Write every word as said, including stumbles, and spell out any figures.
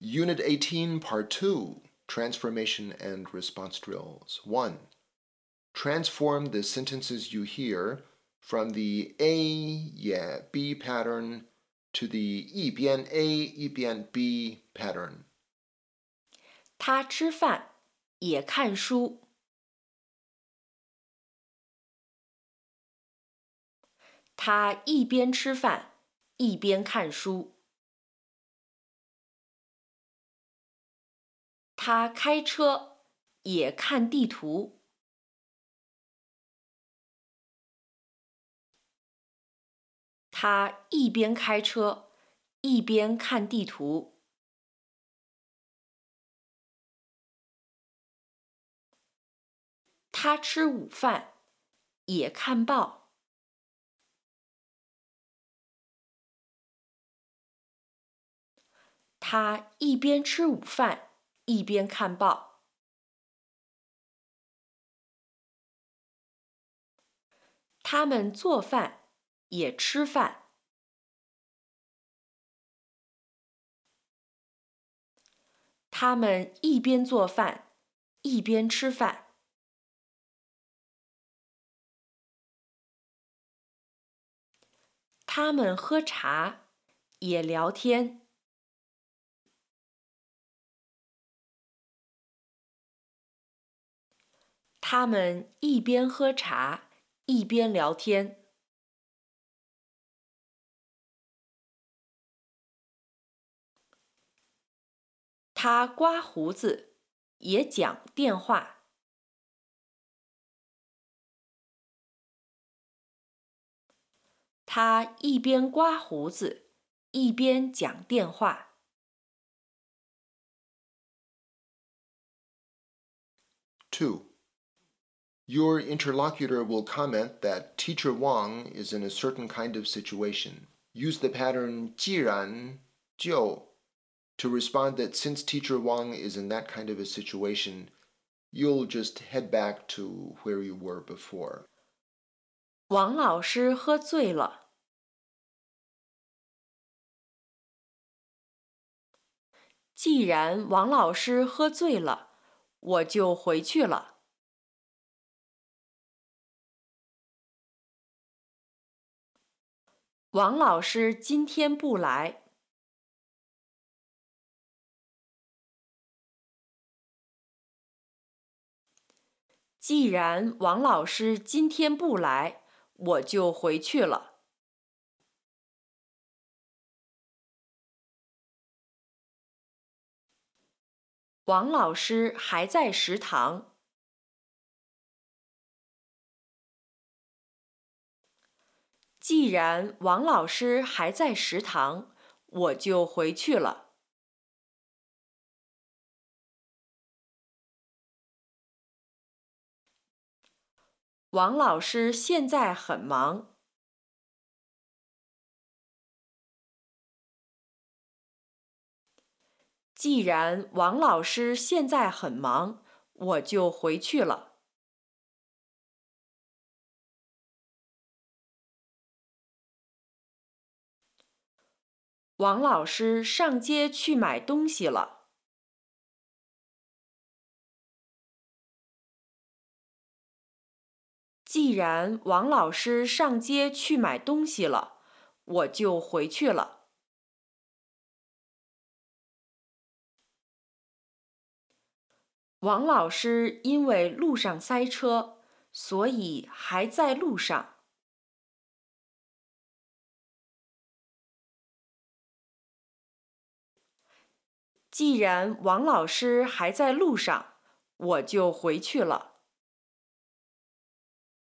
Unit eighteen, Part two, Transformation and Response Drills. one. Transform the sentences you hear from the A 也 B pattern to the 一边 A 一边 B pattern. 他吃饭也看书。他一边吃饭一边看书。他开车也看地图。他一边开车一边看地图。他吃午饭也看报。他一边吃午饭一边看报。他们做饭也吃饭。他们一边做饭一边吃饭。他们喝茶也聊天。他们一边喝茶一边聊天。他刮胡子也讲电话。他一边刮胡子一边讲电话。 two. Your interlocutor will comment that Teacher Wang is in a certain kind of situation. Use the pattern 既然就 to respond that since Teacher Wang is in that kind of a situation, you'll just head back to where you were before. 王老师喝醉了。既然王老师喝醉了，我就回去了。王老师今天不来。既然王老师今天不来，我就回去了。王老师还在食堂。既然王老师还在食堂，我就回去了。王老师现在很忙。既然王老师现在很忙，我就回去了。王老师上街去买东西了。既然王老师上街去买东西了，我就回去了。王老师因为路上塞车，所以还在路上。既然王老师还在路上，我就回去了。